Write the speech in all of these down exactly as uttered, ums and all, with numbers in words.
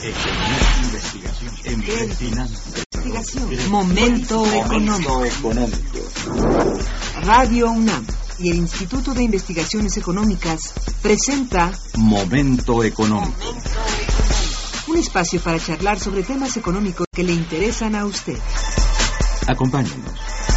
Momento económico. Radio UNAM y el Instituto de Investigaciones Económicas presenta Momento económico. Un espacio para charlar sobre temas económicos que le interesan a usted. Acompáñenos.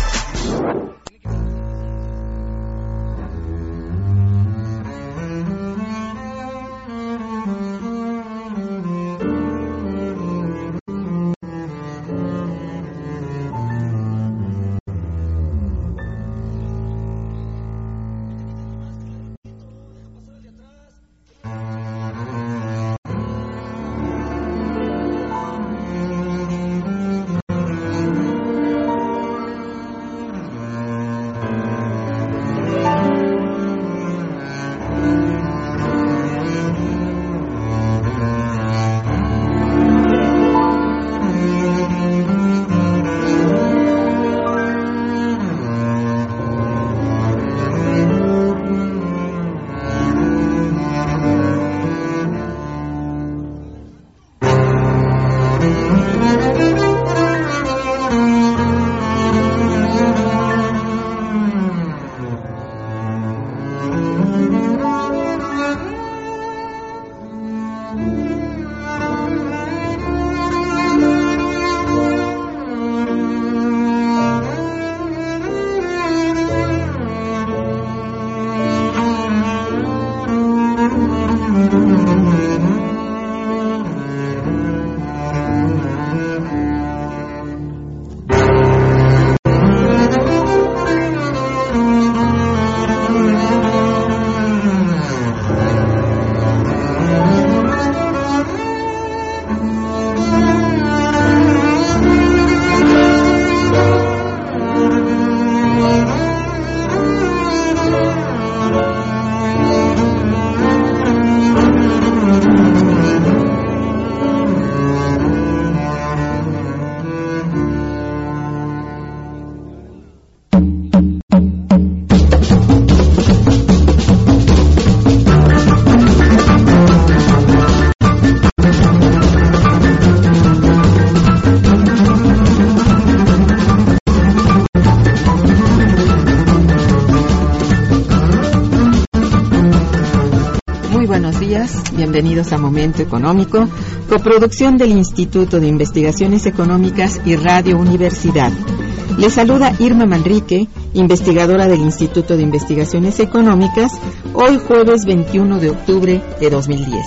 Bienvenidos a Momento Económico, coproducción del Instituto de Investigaciones Económicas y Radio Universidad. Les saluda Irma Manrique, investigadora del Instituto de Investigaciones Económicas, hoy jueves veintiuno de octubre de dos mil diez.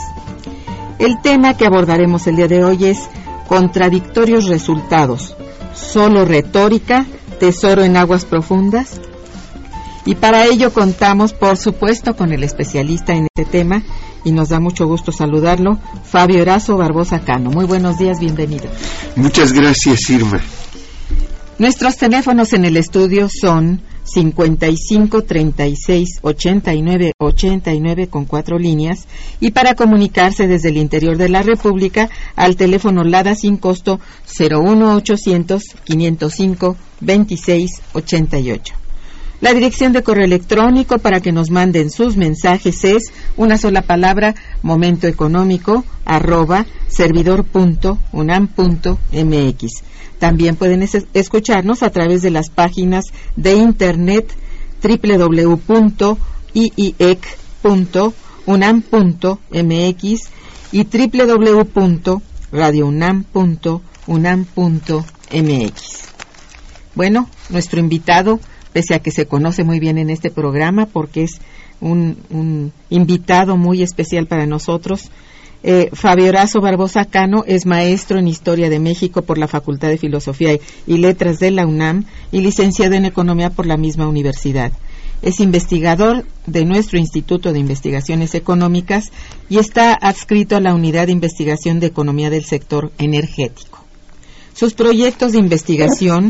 El tema que abordaremos el día de hoy es contradictorios resultados, solo retórica, tesoro en aguas profundas. Y para ello contamos, por supuesto, con el especialista en este tema, y nos da mucho gusto saludarlo, Fabio Erazo Barbosa Cano. Muy buenos días, bienvenido. Muchas gracias, Irma. Nuestros teléfonos en el estudio son cincuenta y cinco, treinta y seis, ochenta y nueve, ochenta y nueve con cuatro líneas, y para comunicarse desde el interior de la República al teléfono LADA sin costo cero uno ochocientos, quinientos cinco, veintiséis ochenta y ocho. La dirección de correo electrónico para que nos manden sus mensajes es una sola palabra, momentoeconómico arroba servidor punto unam punto mx. También pueden es- escucharnos a través de las páginas de internet doble u doble u doble u punto i i e c punto unam punto mx y doble u doble u doble u punto radio unam punto unam punto mx. Bueno, nuestro invitado, pese a que se conoce muy bien en este programa porque es un, un invitado muy especial para nosotros, eh, Fabio Erazo Barbosa Cano es maestro en Historia de México por la Facultad de Filosofía y Letras de la UNAM y licenciado en Economía por la misma universidad. Es investigador de nuestro Instituto de Investigaciones Económicas y está adscrito a la Unidad de Investigación de Economía del Sector Energético. Sus proyectos de investigación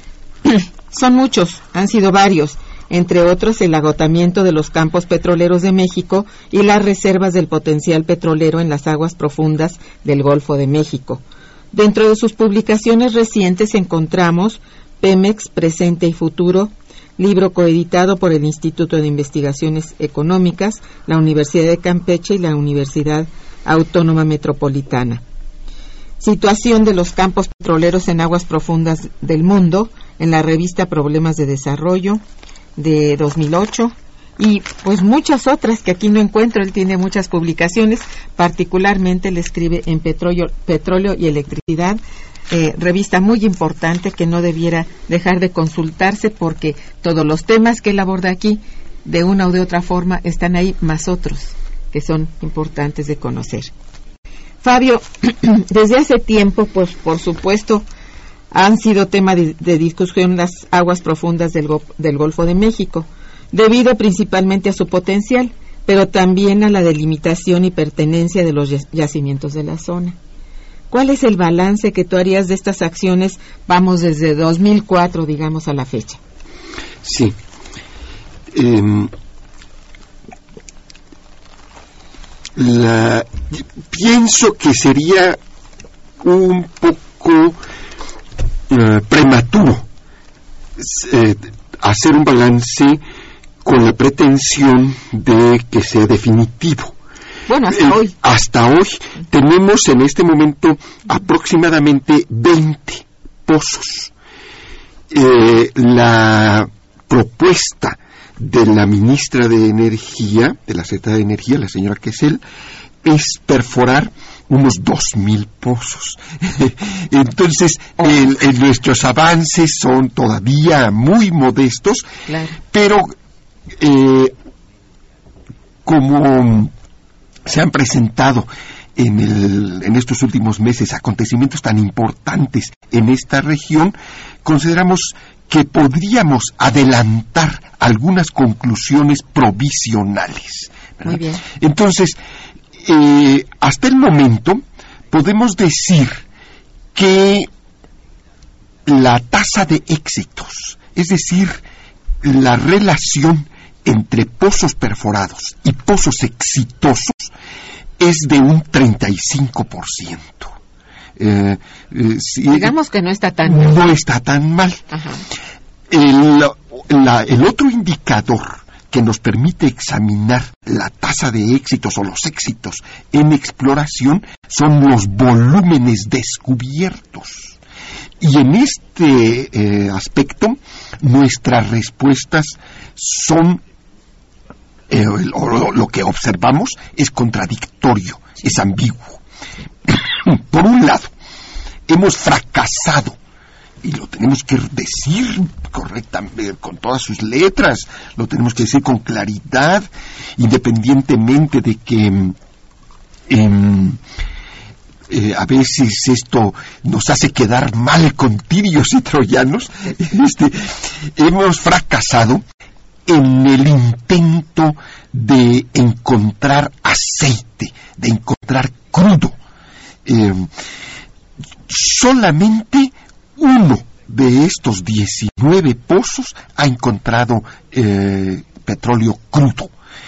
son muchos, han sido varios, entre otros el agotamiento de los campos petroleros de México y las reservas del potencial petrolero en las aguas profundas del Golfo de México. Dentro de sus publicaciones recientes encontramos Pemex, Presente y Futuro, libro coeditado por el Instituto de Investigaciones Económicas, la Universidad de Campeche y la Universidad Autónoma Metropolitana. Situación de los campos petroleros en aguas profundas del mundo, en la revista Problemas de Desarrollo de dos mil ocho, y pues muchas otras que aquí no encuentro. Él tiene muchas publicaciones, particularmente le escribe en Petróleo, Petróleo y Electricidad, eh, revista muy importante que no debiera dejar de consultarse, porque todos los temas que él aborda aquí, de una o de otra forma, están ahí, más otros que son importantes de conocer. Fabio, desde hace tiempo, pues por supuesto, han sido tema de, de discusión las aguas profundas del, go, del Golfo de México, debido principalmente a su potencial, pero también a la delimitación y pertenencia de los yacimientos de la zona. ¿Cuál es el balance que tú harías de estas acciones, vamos, desde dos mil cuatro, digamos, a la fecha? Sí. Eh, la, pienso que sería un poco eh, prematuro eh, hacer un balance con la pretensión de que sea definitivo. Bueno, hasta eh, hoy. Hasta hoy tenemos en este momento aproximadamente veinte pozos. Eh, la propuesta de la ministra de Energía, de la Secretaría de Energía, la señora Quesel, es perforar unos dos mil pozos. Entonces, oh. el, el, nuestros avances son todavía muy modestos, claro. pero eh, como se han presentado en, el, en estos últimos meses acontecimientos tan importantes en esta región, consideramos que podríamos adelantar algunas conclusiones provisionales, ¿verdad? Muy bien. Entonces, eh, hasta el momento podemos decir que la tasa de éxitos, es decir, la relación entre pozos perforados y pozos exitosos, es de un treinta y cinco por ciento. Eh, eh, si, Digamos que no está tan mal. No está tan mal. Ajá. El, la, el otro indicador que nos permite examinar la tasa de éxitos o los éxitos en exploración son los volúmenes descubiertos. Y en este eh, aspecto, nuestras respuestas son, eh, lo, lo que observamos es contradictorio, es ambiguo. Por un lado, hemos fracasado, y lo tenemos que decir correctamente, con todas sus letras, lo tenemos que decir con claridad, independientemente de que eh, eh, a veces esto nos hace quedar mal con tirios y troyanos. Este, hemos fracasado en el intento de encontrar aceite, de encontrar crudo. Eh, solamente uno de estos diecinueve pozos ha encontrado eh, petróleo crudo.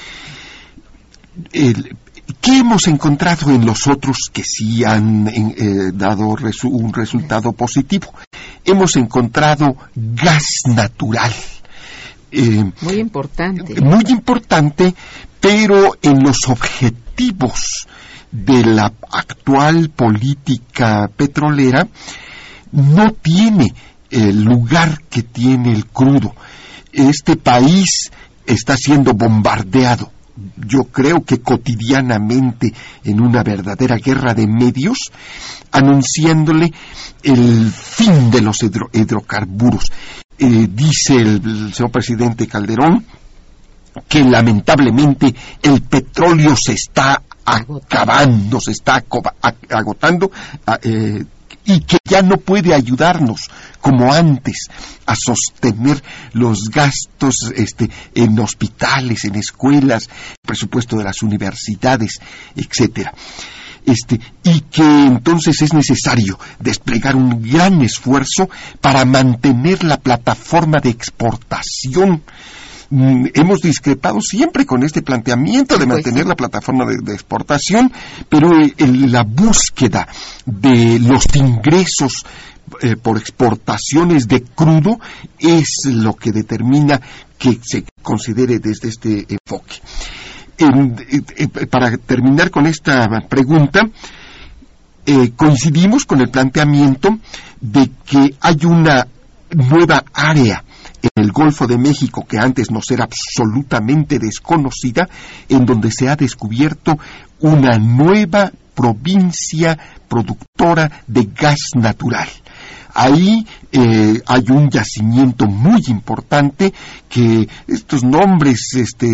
El, ¿Qué hemos encontrado en los otros que sí han eh, dado resu- un resultado positivo? Hemos encontrado gas natural. Eh, muy importante. Muy importante, pero en los objetivos de la actual política petrolera no tiene el lugar que tiene el crudo. Este país está siendo bombardeado, yo creo que cotidianamente, en una verdadera guerra de medios, anunciándole el fin de los hidro- hidrocarburos. Eh, dice el, el señor presidente Calderón que lamentablemente el petróleo se está acabando, se está aco- agotando, eh, y que ya no puede ayudarnos como antes a sostener los gastos este, en hospitales, en escuelas, presupuesto de las universidades, etcétera. Este, y que entonces es necesario desplegar un gran esfuerzo para mantener la plataforma de exportación. Mm, hemos discrepado siempre con este planteamiento de mantener la plataforma de, de exportación, pero el, la búsqueda de los ingresos eh, por exportaciones de crudo es lo que determina que se considere desde este enfoque. Eh, eh, eh, para terminar con esta pregunta, eh, coincidimos con el planteamiento de que hay una nueva área en el Golfo de México que antes nos era absolutamente desconocida, en donde se ha descubierto una nueva provincia productora de gas natural. Ahí eh, hay un yacimiento muy importante que estos nombres este,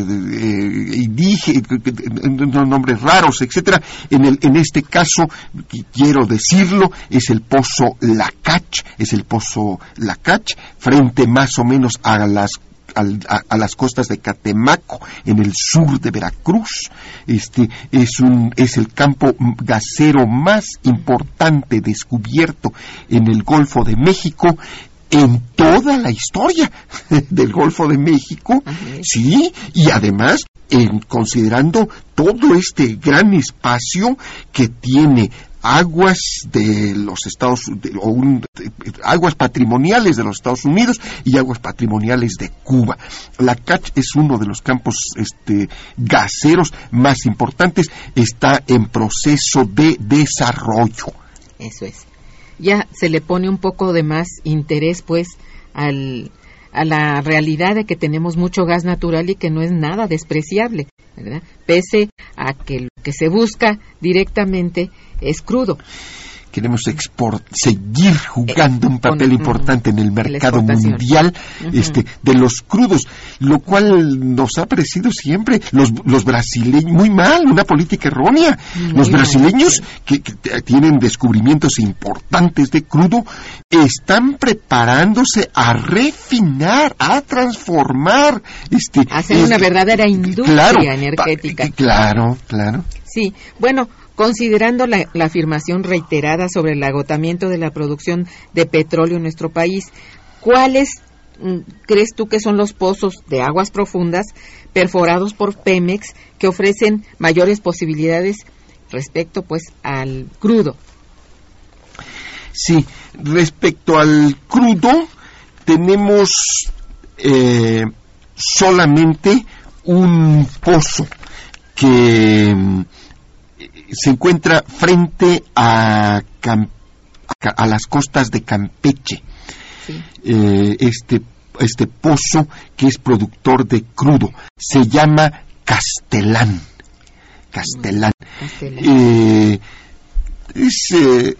eh, indígenas, nombres raros, etcétera. En el en este caso quiero decirlo, es el pozo Lacach, es el pozo Lacach, frente más o menos a las A, a las costas de Catemaco, en el sur de Veracruz. Este es un es el campo gasero más importante descubierto en el Golfo de México en toda la historia del Golfo de México. Uh-huh. Sí, y además en considerando todo este gran espacio que tiene aguas de los Estados de, o un, de, aguas patrimoniales de los Estados Unidos y aguas patrimoniales de Cuba. Lacach es uno de los campos este, gaseros más importantes, está en proceso de desarrollo. Eso es. Ya se le pone un poco de más interés, pues, al, a la realidad de que tenemos mucho gas natural y que no es nada despreciable, ¿verdad? Pese a que lo que se busca directamente es crudo. Queremos export, seguir jugando un papel Con, importante en el mercado mundial uh-huh. este, de los crudos, lo cual nos ha parecido siempre los, los brasileños, muy mal, una política errónea. Muy los brasileños mal, sí. que, que tienen descubrimientos importantes de crudo están preparándose a refinar, a transformar. Este, Hacer este, una verdadera industria claro, energética. Pa, claro, claro. Sí, bueno, considerando la, la afirmación reiterada sobre el agotamiento de la producción de petróleo en nuestro país, ¿cuáles mm, crees tú que son los pozos de aguas profundas perforados por Pemex que ofrecen mayores posibilidades respecto, pues, al crudo? Sí, respecto al crudo, tenemos eh, solamente un pozo que se encuentra frente a, Cam- a las costas de Campeche. Sí. Eh, este, este pozo que es productor de crudo se llama Castelán. Castelán. Castelán. Eh, es, eh,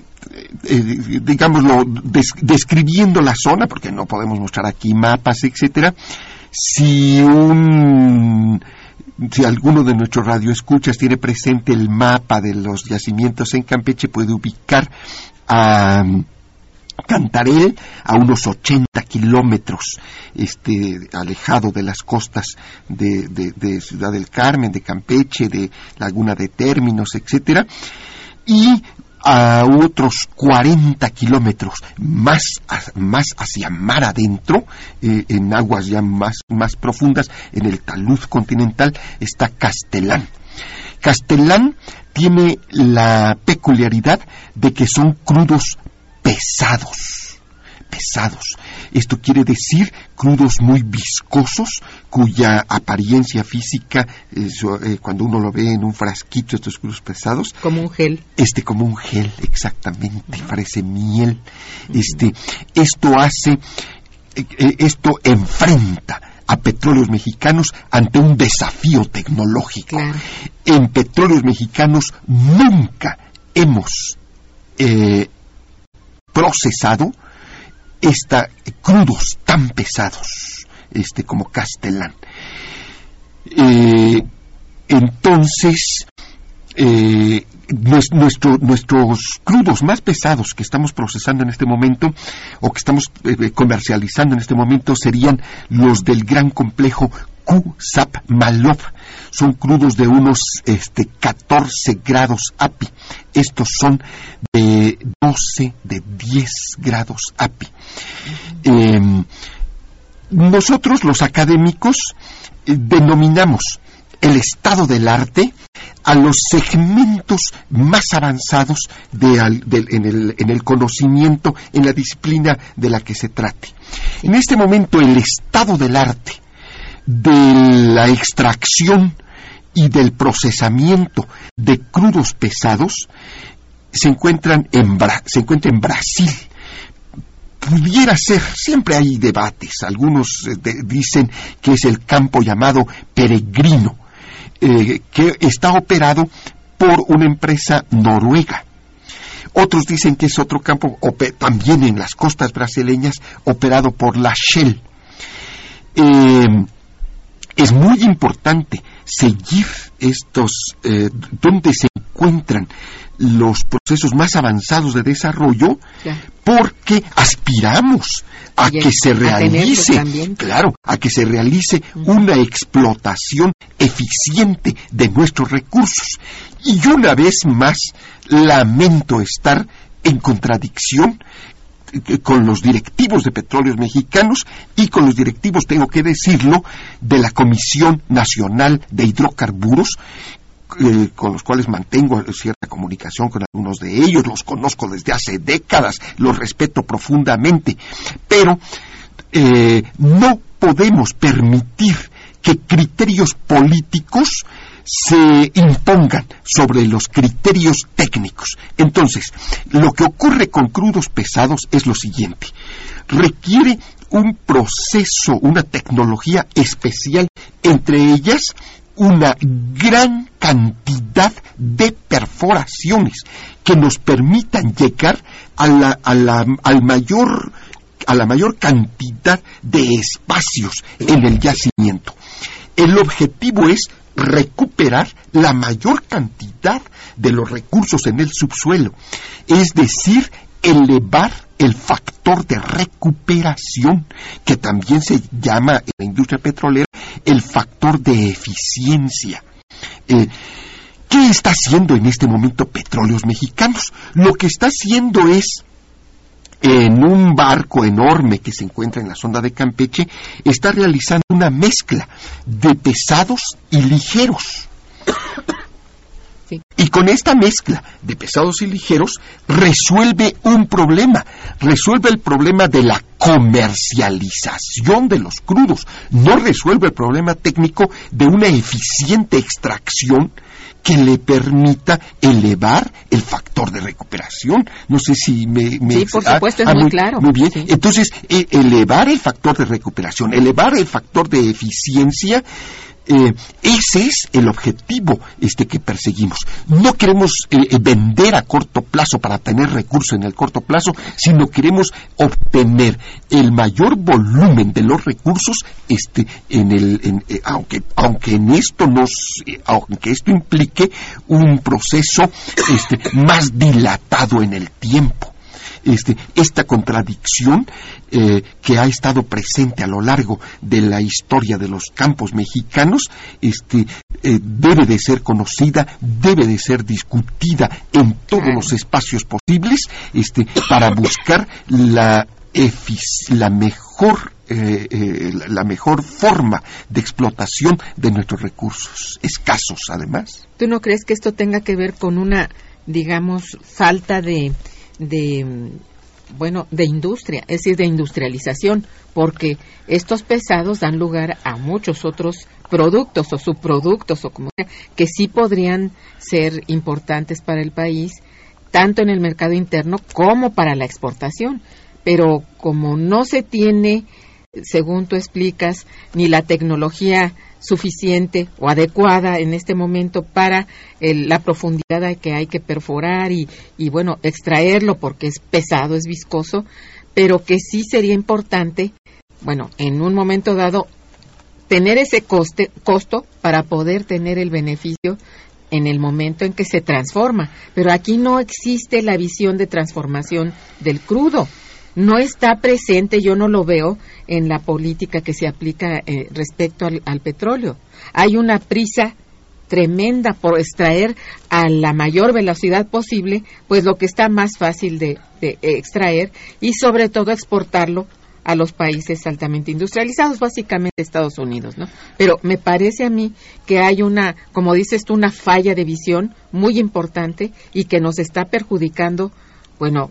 eh, digámoslo, des- describiendo la zona, porque no podemos mostrar aquí mapas, etcétera. Si un Si alguno de nuestros radioescuchas tiene presente el mapa de los yacimientos en Campeche, puede ubicar a Cantarell a unos ochenta kilómetros este, alejado de las costas de, de, de Ciudad del Carmen, de Campeche, de Laguna de Términos, etcétera, y a otros cuarenta kilómetros más, más hacia mar adentro, eh, en aguas ya más, más profundas, en el talud continental, está Castelán. Castelán tiene la peculiaridad de que son crudos pesados. Pesados. Esto quiere decir crudos muy viscosos, cuya apariencia física, eso, eh, cuando uno lo ve en un frasquito, estos crudos pesados, como un gel. Este, como un gel, exactamente, uh-huh. Parece miel. Uh-huh. Este, esto hace, eh, esto enfrenta a Petróleos Mexicanos ante un desafío tecnológico. Claro. En Petróleos Mexicanos nunca hemos eh, procesado esta, crudos tan pesados este como Castelán. Eh, entonces, eh, nuestro, nuestros crudos más pesados que estamos procesando en este momento, o que estamos eh, comercializando en este momento, serían los del gran complejo Q-Sap-Malov. Son crudos de unos este, catorce grados A P I. Estos son de doce, de diez grados A P I. Eh, nosotros, los académicos, eh, denominamos el estado del arte a los segmentos más avanzados de, de, en, el, en el conocimiento, en la disciplina de la que se trate. En este momento, el estado del arte de la extracción y del procesamiento de crudos pesados se encuentran en Bra- se encuentra en Brasil. Pudiera ser, siempre hay debates, algunos eh, de, dicen que es el campo llamado Peregrino, eh, que está operado por una empresa noruega. Otros dicen que es otro campo, ope- también en las costas brasileñas, operado por la Shell. Eh, es muy importante seguir estos, eh, donde se encuentran los procesos más avanzados de desarrollo, claro, porque aspiramos a y que el, se realice, claro, a que se realice uh-huh. una explotación eficiente de nuestros recursos. Y una vez más, lamento estar en contradicción con los directivos de Petróleos Mexicanos y con los directivos, tengo que decirlo, de la Comisión Nacional de Hidrocarburos, eh, con los cuales mantengo cierta comunicación con algunos de ellos, los conozco desde hace décadas, los respeto profundamente, pero eh, no podemos permitir que criterios políticos se impongan sobre los criterios técnicos. Entonces, lo que ocurre con crudos pesados es lo siguiente: requiere un proceso, una tecnología especial, entre ellas una gran cantidad de perforaciones que nos permitan llegar a la, a la, al mayor, a la mayor cantidad de espacios en el yacimiento. El objetivo es recuperar la mayor cantidad de los recursos en el subsuelo, es decir, elevar el factor de recuperación, que también se llama en la industria petrolera el factor de eficiencia. Eh, ¿Qué está haciendo en este momento Petróleos Mexicanos? Lo que está haciendo es, en un barco enorme que se encuentra en la sonda de Campeche, está realizando una mezcla de pesados y ligeros. Sí. Y con esta mezcla de pesados y ligeros resuelve un problema, resuelve el problema de la comercialización de los crudos, no resuelve el problema técnico de una eficiente extracción que le permita elevar el factor de recuperación. No sé si me... me sí, por supuesto, ah, es muy, muy claro. Muy bien. Sí. Entonces, eh, elevar el factor de recuperación, elevar el factor de eficiencia, eh, ese es el objetivo este que perseguimos. No queremos eh, vender a corto plazo para tener recursos en el corto plazo, sino queremos obtener el mayor volumen de los recursos, este, en el, en, eh, aunque, aunque en esto nos, eh, aunque esto implique un proceso, este, más dilatado en el tiempo. Este, esta contradicción eh, que ha estado presente a lo largo de la historia de los campos mexicanos, este, eh, debe de ser conocida, debe de ser discutida en todos los espacios posibles, este, para buscar la, efic- la mejor eh, eh, la mejor forma de explotación de nuestros recursos, escasos además. ¿Tú no crees que esto tenga que ver con una, digamos, falta de de bueno de industria, es decir, de industrialización, porque estos pesados dan lugar a muchos otros productos o subproductos o como sea, que sí podrían ser importantes para el país, tanto en el mercado interno como para la exportación, pero como no se tiene, según tú explicas, ni la tecnología suficiente o adecuada en este momento para el, la profundidad que hay que perforar y, y bueno, extraerlo porque es pesado, es viscoso, pero que sí sería importante, bueno, en un momento dado, tener ese coste, costo para poder tener el beneficio en el momento en que se transforma. Pero aquí no existe la visión de transformación del crudo. No está presente, yo no lo veo en la política que se aplica eh, respecto al, al petróleo. Hay una prisa tremenda por extraer a la mayor velocidad posible, pues lo que está más fácil de, de extraer y sobre todo exportarlo a los países altamente industrializados, básicamente Estados Unidos, ¿no? Pero me parece a mí que hay una, como dices tú, una falla de visión muy importante y que nos está perjudicando, bueno,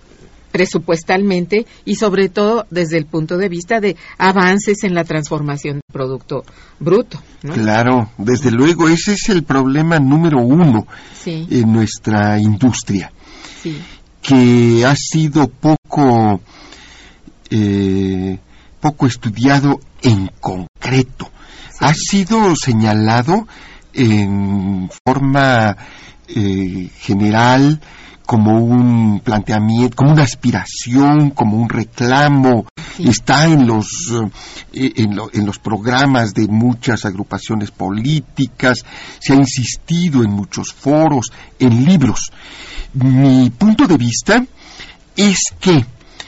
presupuestalmente y sobre todo desde el punto de vista de avances en la transformación del producto bruto, ¿no? Claro, desde luego, ese es el problema número uno, sí, en nuestra industria. sí. que ha sido poco, eh, poco estudiado en concreto. Sí. Ha sido señalado en forma eh, general, como un planteamiento, como una aspiración, como un reclamo. Sí. Está en los eh, en, lo, en los programas de muchas agrupaciones políticas, se ha insistido en muchos foros, en libros. Mi punto de vista es que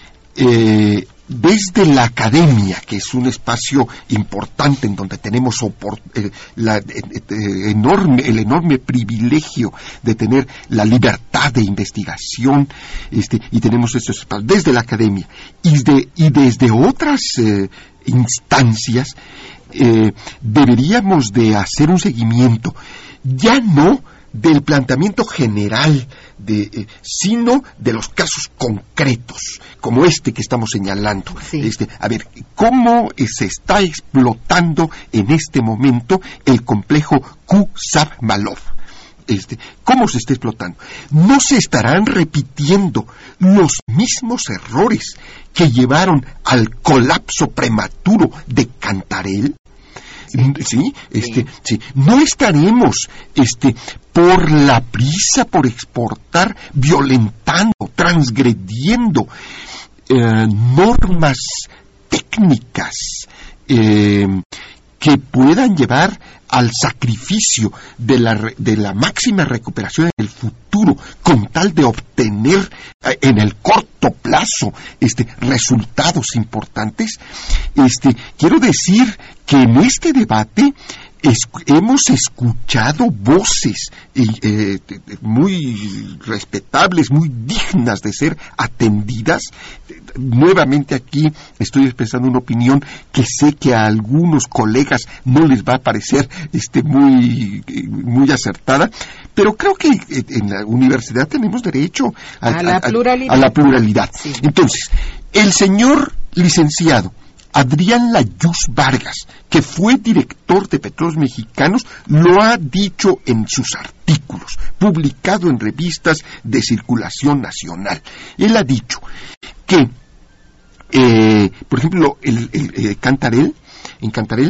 eh, desde la academia, que es un espacio importante en donde tenemos opor- eh, la, eh, eh, enorme, el enorme privilegio de tener la libertad de investigación, este, y tenemos estos espacios desde la academia y, de, y desde otras eh, instancias, eh, deberíamos de hacer un seguimiento, ya no del planteamiento general, de, eh, sino de los casos concretos, como este que estamos señalando. Sí. Este, a ver, ¿cómo eh, se está explotando en este momento el complejo Q-Sav-Malov? Este, ¿Cómo se está explotando? ¿No se estarán repitiendo los mismos errores que llevaron al colapso prematuro de Cantarell? Sí, este, sí. No estaremos, este, por la prisa por exportar, violentando, transgrediendo eh, normas técnicas eh, que puedan llevar al sacrificio de la, de la máxima recuperación en el futuro, con tal de obtener eh, en el corto plazo este, resultados importantes. Este, quiero decir que en este debate es, hemos escuchado voces eh, eh, muy respetables, muy dignas de ser atendidas. Nuevamente aquí estoy expresando una opinión que sé que a algunos colegas no les va a parecer este, muy, muy acertada, pero creo que en la universidad tenemos derecho a, a, la, a, pluralidad. a la pluralidad. Sí. Entonces, el señor licenciado Adrián Layuz Vargas, que fue director de Petróleos Mexicanos, lo ha dicho en sus artículos, publicado en revistas de circulación nacional. Él ha dicho que, eh, por ejemplo, el, el, el Cantarell, en Cantarell,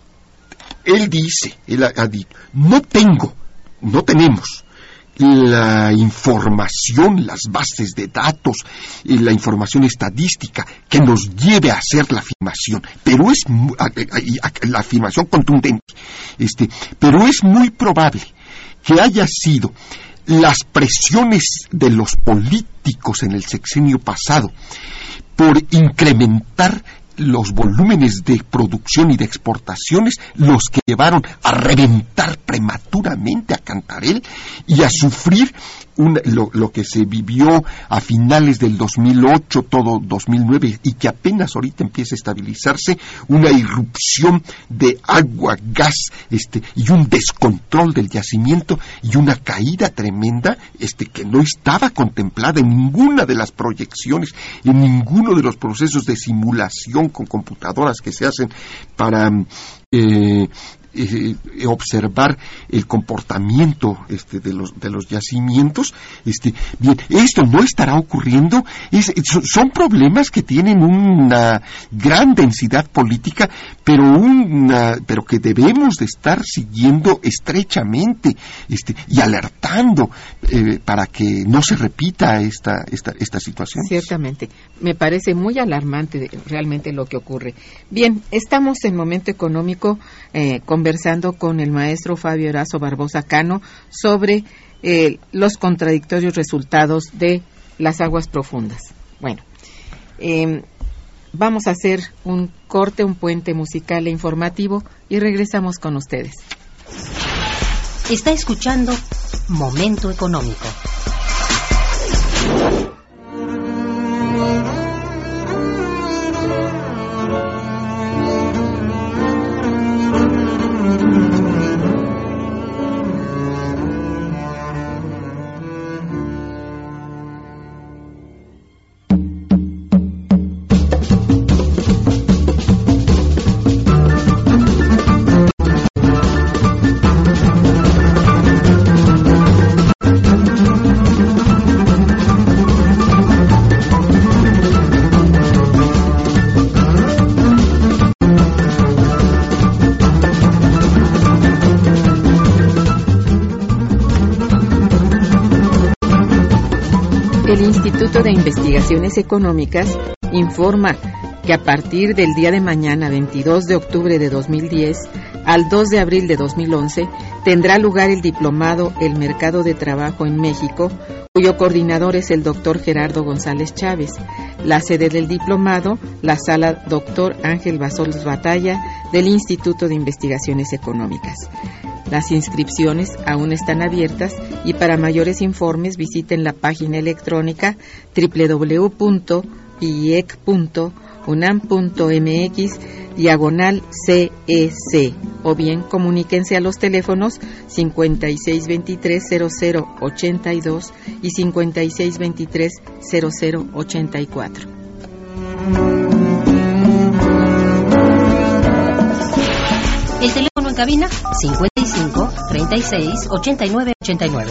él dice, él ha, ha dicho, no tengo, no tenemos la información, las bases de datos, y la información estadística que nos lleve a hacer la afirmación, pero es a, a, a, la afirmación contundente, este, pero es muy probable que haya sido las presiones de los políticos en el sexenio pasado por incrementar los volúmenes de producción y de exportaciones los que llevaron a reventar prematuramente a Cantarell y a sufrir una, lo, lo que se vivió a finales del dos mil ocho, todo dos mil nueve, y que apenas ahorita empieza a estabilizarse, una irrupción de agua, gas, este, y un descontrol del yacimiento y una caída tremenda, este, que no estaba contemplada en ninguna de las proyecciones, en ninguno de los procesos de simulación con computadoras que se hacen para eh, eh, observar el comportamiento este, de los de los yacimientos. Este, bien, esto no estará ocurriendo. Es, son problemas que tienen una gran densidad política, pero una, pero que debemos de estar siguiendo estrechamente, este, y alertando eh, para que no se repita esta esta esta situación. Ciertamente, me parece muy alarmante realmente lo que ocurre. Bien, estamos en Momento Económico eh, conversando con el maestro Fabio Erazo Barbosa Cano sobre eh, los contradictorios resultados de las aguas profundas. Bueno, eh, vamos a hacer un corte, un puente musical e informativo y regresamos con ustedes. Está escuchando Momento Económico. El Instituto de Investigaciones Económicas informa que a partir del día de mañana, veintidós de octubre de dos mil diez, al dos de abril de dos mil once, tendrá lugar el diplomado El Mercado de Trabajo en México, cuyo coordinador es el doctor Gerardo González Chávez. La sede del diplomado, la sala doctor Ángel Basols Batalla del Instituto de Investigaciones Económicas. Las inscripciones aún están abiertas y para mayores informes visiten la página electrónica doble u doble u doble u punto i e c punto unam punto m x diagonal C E C o bien comuníquense a los teléfonos cincuenta y seis veintitrés cero cero ochenta y dos y cincuenta y seis veintitrés cero cero ochenta y cuatro. El teléfono en cabina cincuenta y cinco treinta y seis ochenta y nueve ochenta y nueve.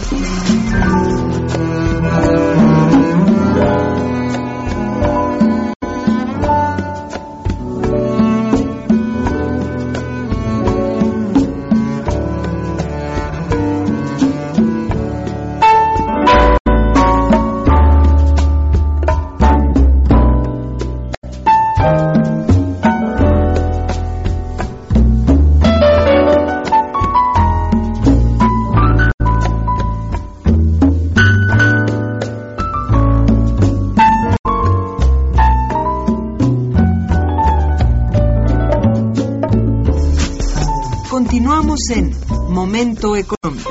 Continuamos en Momento Económico.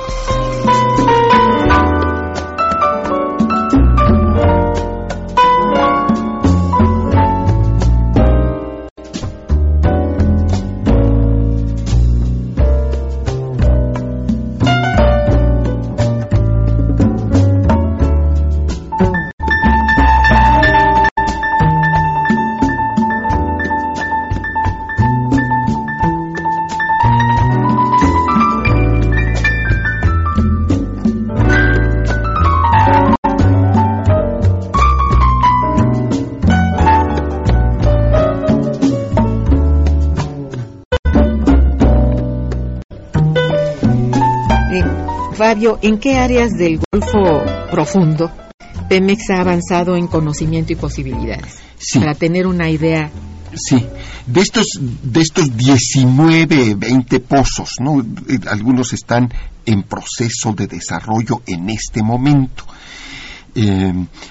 Fabio, ¿en qué áreas del Golfo Profundo Pemex ha avanzado en conocimiento y posibilidades? Sí. Para tener una idea. Sí, de estos, de estos diecinueve, veinte pozos, ¿no? Algunos están en proceso de desarrollo en este momento. Eh,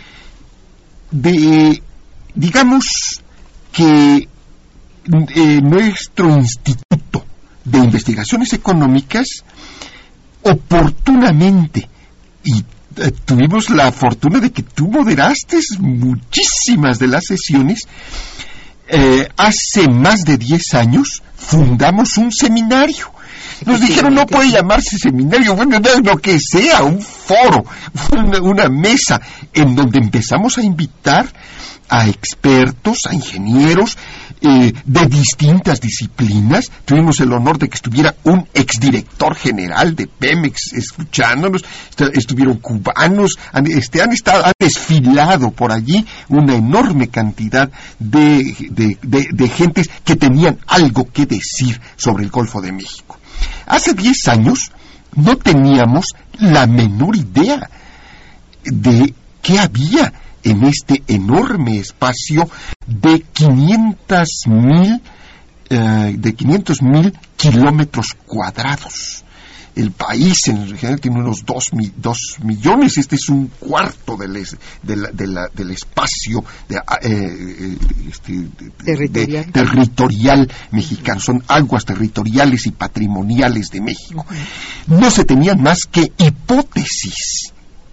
de, digamos que eh, nuestro Instituto de Investigaciones Económicas oportunamente, y eh, tuvimos la fortuna de que tú moderaste muchísimas de las sesiones, eh, hace más de diez años fundamos un seminario. Nos dijeron, no puede llamarse seminario, bueno, lo que sea, un foro, una, una mesa, en donde empezamos a invitar a expertos, a ingenieros eh, de distintas disciplinas. Tuvimos el honor de que estuviera un exdirector general de Pemex escuchándonos, estuvieron cubanos, han, este, han, estado, han desfilado por allí una enorme cantidad de, de, de, de gentes que tenían algo que decir sobre el Golfo de México. Hace diez años no teníamos la menor idea de qué había en este enorme espacio de quinientos mil eh, de quinientos mil kilómetros cuadrados. El país en general tiene unos dos, dos millones. Este es un cuarto del, es, de la, de la, del espacio de, eh, este, de, territorial. De, territorial mexicano. Son aguas territoriales y patrimoniales de México. Uh-huh. No se tenían más que hipótesis.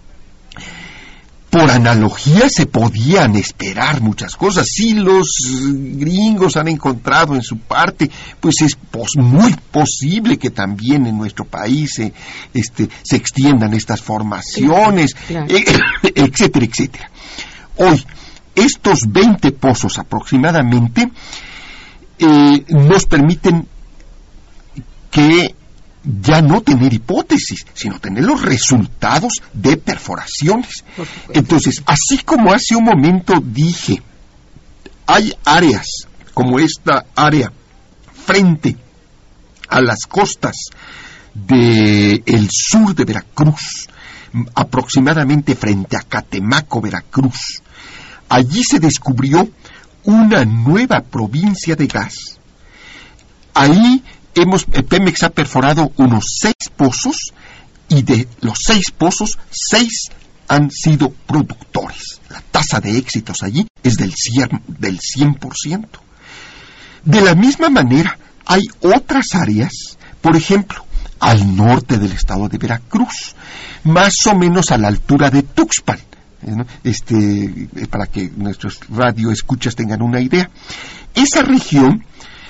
Por analogía se podían esperar muchas cosas. Si los gringos han encontrado en su parte, pues es pos- muy posible que también en nuestro país eh, este, se extiendan estas formaciones, claro, eh, etcétera, etcétera. Hoy, estos veinte pozos aproximadamente eh, nos permiten que ya no tener hipótesis, sino tener los resultados de perforaciones. Entonces, así como hace un momento dije, hay áreas como esta área frente a las costas del sur de Veracruz, aproximadamente frente a Catemaco, Veracruz. Allí se descubrió una nueva provincia de gas. Ahí hemos, Pemex ha perforado unos seis pozos, y de los seis pozos, seis han sido productores. La tasa de éxitos allí es del cien, del cien por ciento. De la misma manera, hay otras áreas, por ejemplo, al norte del estado de Veracruz, más o menos a la altura de Tuxpan, ¿no? Este, para que nuestros radioescuchas tengan una idea. Esa región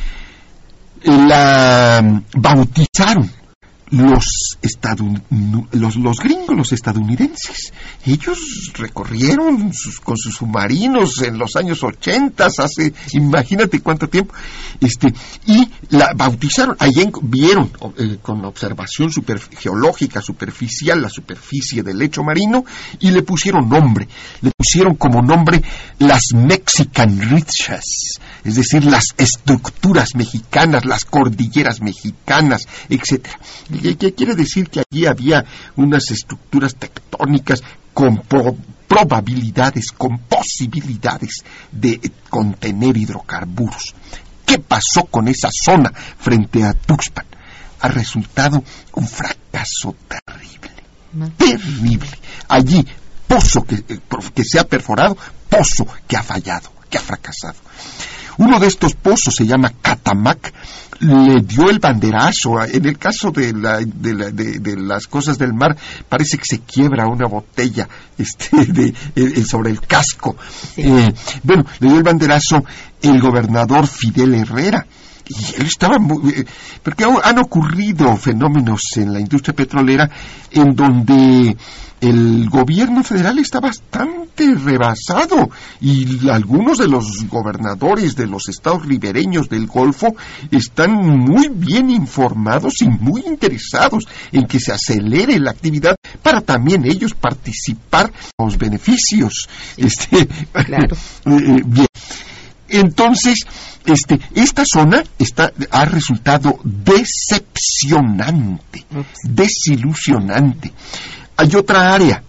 la bautizaron los, estadun, los, los gringos, los estadounidenses. Ellos recorrieron sus, con sus submarinos en los años ochenta, hace, imagínate cuánto tiempo, este, y la bautizaron. Allí en, vieron eh, con observación super, geológica superficial la superficie del lecho marino y le pusieron nombre. Le pusieron como nombre las Mexican Ridges, es decir, las estructuras mexicanas, las cordilleras mexicanas, etcétera. ¿Qué quiere decir? Que allí había unas estructuras tectónicas con pro- probabilidades, con posibilidades de contener hidrocarburos. ¿Qué pasó con esa zona frente a Tuxpan? Ha resultado un fracaso terrible, ¿no? Terrible. Allí, pozo que, que se ha perforado, pozo que ha fallado, que ha fracasado. Uno de estos pozos se llama Catamac, le dio el banderazo. En el caso de, la, de, la, de, de las cosas del mar, parece que se quiebra una botella este, de, eh, sobre el casco. Sí. Eh, bueno, le dio el banderazo el gobernador Fidel Herrera. Y él estaba muy... Eh, porque han ocurrido fenómenos en la industria petrolera en donde el gobierno federal está bastante rebasado y algunos de los gobernadores de los estados ribereños del Golfo están muy bien informados y muy interesados en que se acelere la actividad para también ellos participar en los beneficios. Sí, este, claro. eh, bien. Entonces, este, esta zona está, ha resultado decepcionante, Ups. desilusionante. Hay otra área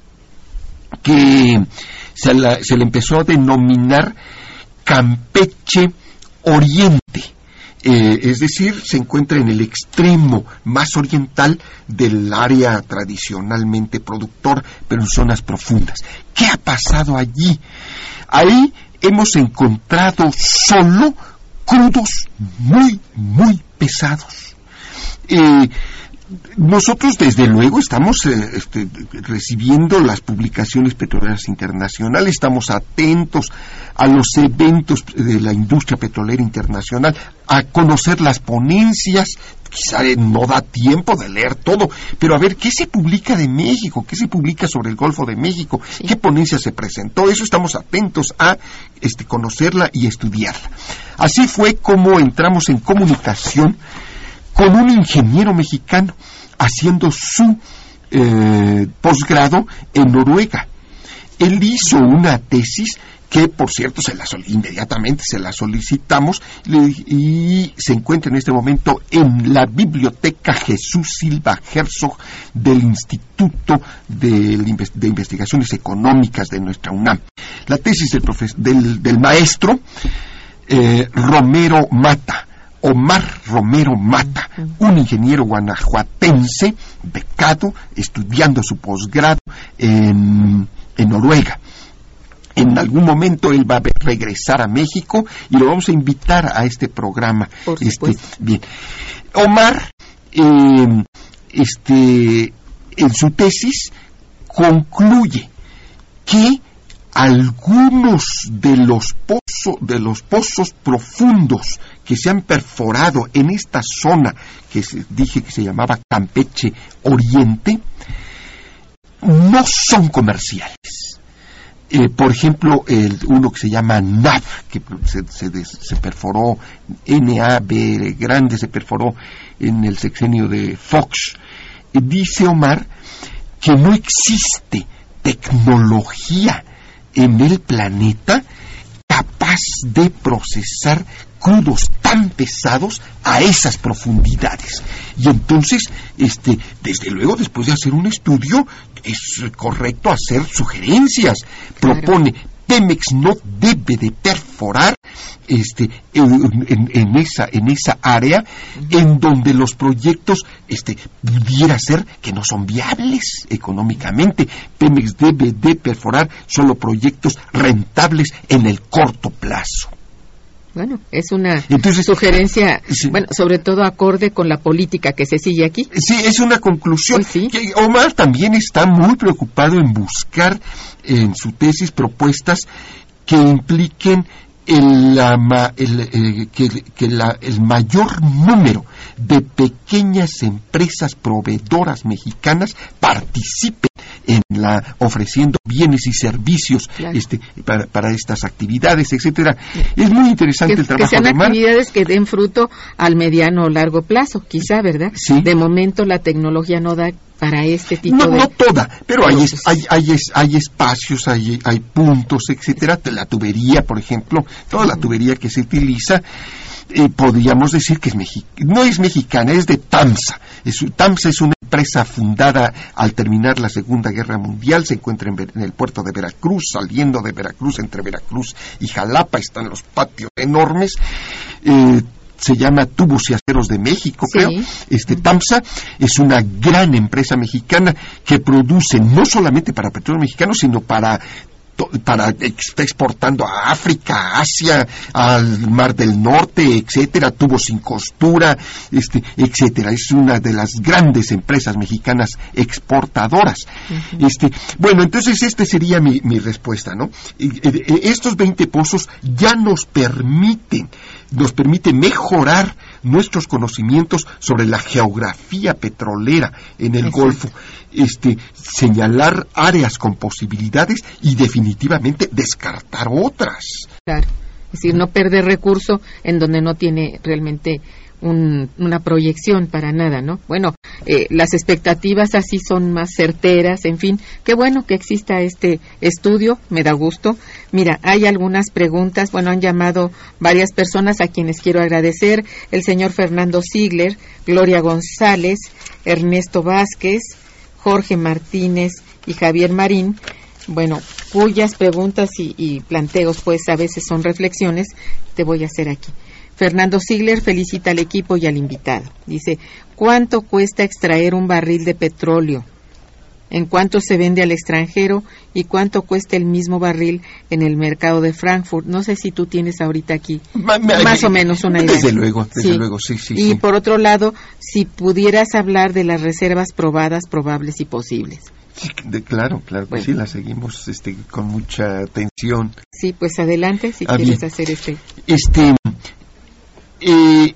que se, la, se le empezó a denominar Campeche Oriente, eh, es decir, se encuentra en el extremo más oriental del área tradicionalmente productora, pero en zonas profundas. ¿Qué ha pasado allí? Ahí hemos encontrado solo crudos muy, muy pesados. Eh, Nosotros, desde luego, estamos eh, este, recibiendo las publicaciones petroleras internacionales, estamos atentos a los eventos de la industria petrolera internacional, a conocer las ponencias. Quizá no da tiempo de leer todo, pero a ver, ¿qué se publica de México? ¿Qué se publica sobre el Golfo de México? Sí. ¿Qué ponencia se presentó? Eso estamos atentos a este, conocerla y estudiarla. Así fue como entramos en comunicación con un ingeniero mexicano haciendo su eh, posgrado en Noruega. Él hizo una tesis que, por cierto, se la sol- inmediatamente se la solicitamos le, y se encuentra en este momento en la Biblioteca Jesús Silva Herzog del Instituto de, de Investigaciones Económicas de nuestra UNAM. La tesis del, profe- del, del maestro eh, Romero Mata, Omar Romero Mata, un ingeniero guanajuatense, becado, estudiando su posgrado en, en Noruega. En algún momento él va a regresar a México y lo vamos a invitar a este programa. Por este, bien. Omar, eh, este, en su tesis concluye que algunos de los pozos, de los pozos profundos que se han perforado en esta zona que se, dije que se llamaba Campeche Oriente, no son comerciales. Eh, por ejemplo, el, uno que se llama N A V, que se, se, se perforó, N A B grande, se perforó en el sexenio de Fox. Eh, dice Omar que no existe tecnología en el planeta capaz capaz de procesar crudos tan pesados a esas profundidades. Y entonces, este, desde luego, después de hacer un estudio, es correcto hacer sugerencias. Claro. Propone, Pemex no debe de perforar este en, en, en esa en esa área uh-huh. en donde los proyectos este pudiera ser que no son viables económicamente. Pemex debe de perforar solo proyectos rentables en el corto plazo. Bueno, es una Entonces, sugerencia, sí. bueno, sobre todo acorde con la política que se sigue aquí. Sí, es una conclusión. Pues sí. Que Omar también está muy preocupado en buscar en su tesis propuestas que impliquen el, la, el, eh, que, que la, el mayor número de pequeñas empresas proveedoras mexicanas participen en la ofreciendo bienes y servicios claro. este para, para estas actividades, etcétera. Es muy interesante que, el trabajo que sean de Omar. Actividades que den fruto al mediano o largo plazo, quizá, ¿verdad? Sí. De momento la tecnología no da para este tipo no, de... No toda, pero hay, es, hay, hay, es, hay espacios, hay, hay puntos, etcétera. La tubería, por ejemplo, toda la tubería que se utiliza, eh, podríamos decir que es mexi- no es mexicana, es de TAMSA. Es, TAMSA es una empresa fundada al terminar la Segunda Guerra Mundial, se encuentra en, en el puerto de Veracruz, saliendo de Veracruz, entre Veracruz y Jalapa, están los patios enormes. Eh, se llama Tubos y Aceros de México, sí. creo. Este TAMSA es una gran empresa mexicana que produce no solamente para petróleo mexicano, sino para para está exportando a África, a Asia, al Mar del Norte, etcétera, tubos sin costura, este, etcétera. Es una de las grandes empresas mexicanas exportadoras. Uh-huh. Este, bueno, entonces este sería mi, mi respuesta, ¿no? Estos veinte pozos ya nos permiten, nos permite mejorar nuestros conocimientos sobre la geografía petrolera en el Exacto. Golfo, este, señalar áreas con posibilidades y definitivamente descartar otras. Claro, es decir, no perder recurso en donde no tiene realmente un, una proyección para nada, ¿no? Bueno, eh, las expectativas así son más certeras, en fin, qué bueno que exista este estudio, me da gusto. Mira, hay algunas preguntas, bueno, han llamado varias personas a quienes quiero agradecer, el señor Fernando Ziegler, Gloria González, Ernesto Vázquez, Jorge Martínez y Javier Marín, bueno, cuyas preguntas y, y planteos pues a veces son reflexiones, te voy a hacer aquí. Fernando Ziegler felicita al equipo y al invitado. Dice, ¿cuánto cuesta extraer un barril de petróleo? ¿En cuánto se vende al extranjero? ¿Y cuánto cuesta el mismo barril en el mercado de Frankfurt? No sé si tú tienes ahorita aquí ma, ma, más ma, o menos una idea. Desde luego, desde sí. luego, sí, sí. Y sí. por otro lado, si pudieras hablar de las reservas probadas, probables y posibles. Sí, de, claro, claro que bueno. sí, la seguimos este, con mucha atención. Sí, pues adelante si ah, quieres bien. hacer este. Este, eh,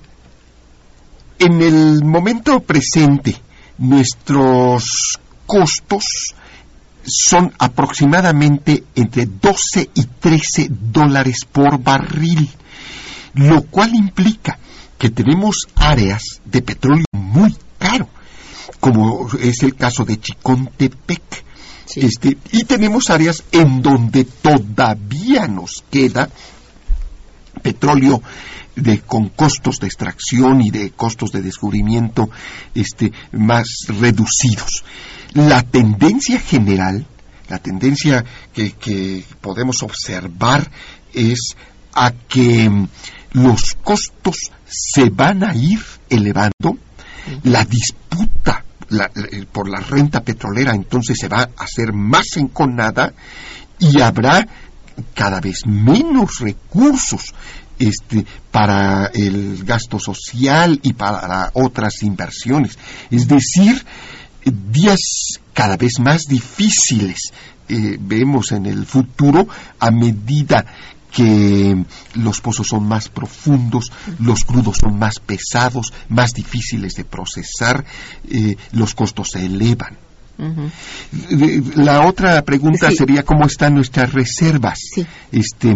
en el momento presente, nuestros costos son aproximadamente entre doce y trece dólares por barril, lo cual implica que tenemos áreas de petróleo muy caro, como es el caso de Chicontepec, sí. este, y tenemos áreas en donde todavía nos queda petróleo de, con costos de extracción y de costos de descubrimiento este, más reducidos. La tendencia general, la tendencia que, que podemos observar es a que los costos se van a ir elevando, la disputa la, por la renta petrolera entonces se va a hacer más enconada y habrá cada vez menos recursos este, para el gasto social y para otras inversiones. Es decir, días cada vez más difíciles eh, vemos en el futuro a medida que los pozos son más profundos, los crudos son más pesados, más difíciles de procesar, eh, los costos se elevan. Uh-huh. La otra pregunta sí. sería cómo están nuestras reservas. Sí. Este,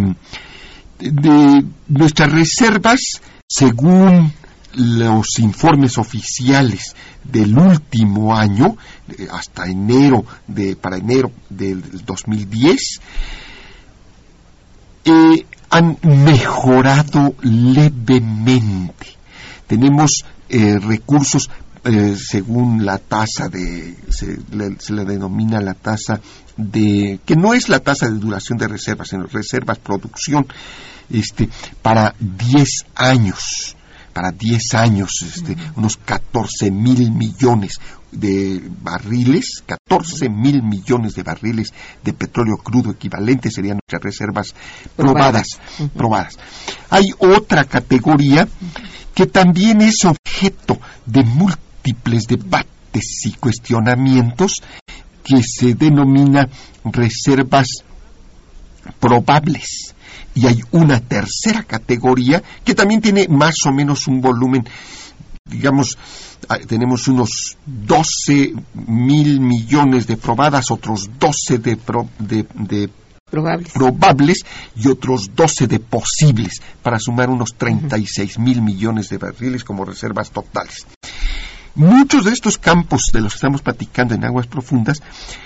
de nuestras reservas, según los informes oficiales del último año, hasta enero de para enero del dos mil diez, eh, han mejorado levemente. Tenemos eh, recursos eh, según la tasa de, se le, se le denomina la tasa de, que no es la tasa de duración de reservas, sino reservas producción, este, para diez años. Para diez años, este, uh-huh. unos catorce mil millones de barriles, catorce mil millones de barriles de petróleo crudo equivalente serían nuestras reservas probadas. Probadas. Uh-huh. probadas. Hay otra categoría que también es objeto de múltiples debates y cuestionamientos, que se denomina reservas probables. Y hay una tercera categoría que también tiene más o menos un volumen, digamos, tenemos unos doce mil millones de probadas, otros doce de, pro, de, de probables. probables y otros doce de posibles, para sumar unos treinta y seis mil millones de barriles como reservas totales. Muchos de estos campos de los que estamos platicando en aguas profundas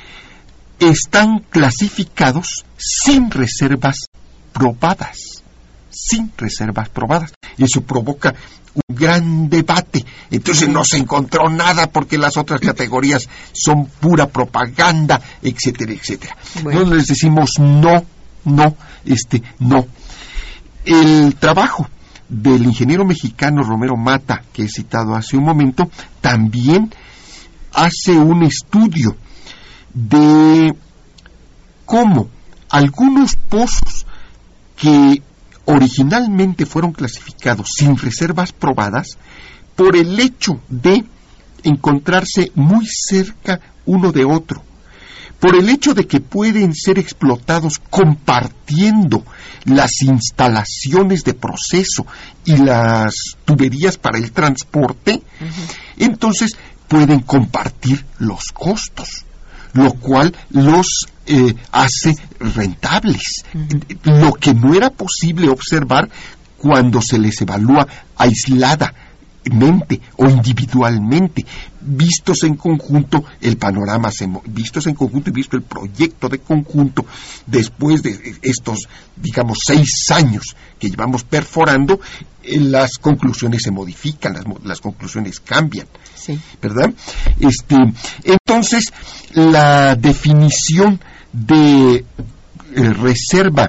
están clasificados sin reservas probadas, sin reservas probadas. Y eso provoca un gran debate. Entonces no se encontró nada porque las otras categorías son pura propaganda, etcétera, etcétera. Bueno. Entonces les decimos no, no, este, no. El trabajo del ingeniero mexicano Romero Mata, que he citado hace un momento, también hace un estudio de cómo algunos pozos que originalmente fueron clasificados sin reservas probadas, por el hecho de encontrarse muy cerca uno de otro, por el hecho de que pueden ser explotados compartiendo las instalaciones de proceso y las tuberías para el transporte, uh-huh. entonces pueden compartir los costos, lo cual los eh, hace rentables, uh-huh. lo que no era posible observar cuando se les evalúa aisladamente o individualmente. Vistos en conjunto, el panorama se mo- vistos en conjunto y visto el proyecto de conjunto, después de estos, digamos, seis años que llevamos perforando, eh, las conclusiones se modifican, las, las conclusiones cambian. Sí. ¿Verdad? Este, entonces, la definición de eh, reserva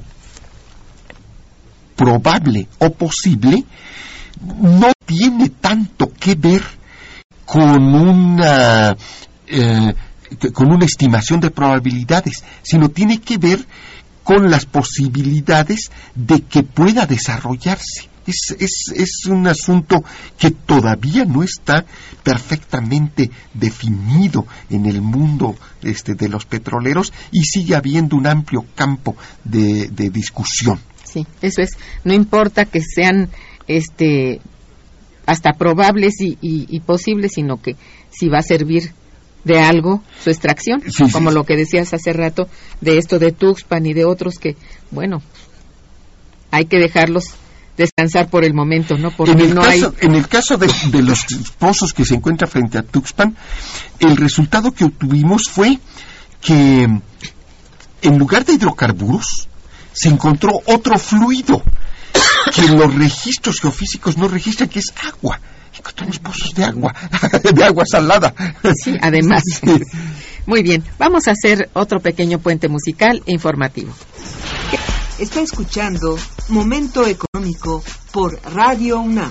probable o posible no tiene tanto que ver con una eh, con una estimación de probabilidades, sino tiene que ver con las posibilidades de que pueda desarrollarse. Es, es, es un asunto que todavía no está perfectamente definido en el mundo este, de los petroleros, y sigue habiendo un amplio campo de, de discusión. Sí, eso es. No importa que sean este hasta probables y, y, y posibles, sino que si va a servir de algo su extracción, sí, como sí, lo que decías hace rato de esto de Tuxpan y de otros que, bueno, hay que dejarlos descansar por el momento, ¿no? Porque en el no caso, hay... en el caso de, de los pozos que se encuentran frente a Tuxpan, el resultado que obtuvimos fue que en lugar de hidrocarburos se encontró otro fluido que los registros geofísicos no registran, que es agua. Encontramos pozos de agua, de agua salada. Sí, además. Sí. Muy bien, vamos a hacer otro pequeño puente musical e informativo. Está escuchando Momento Económico por Radio UNAM.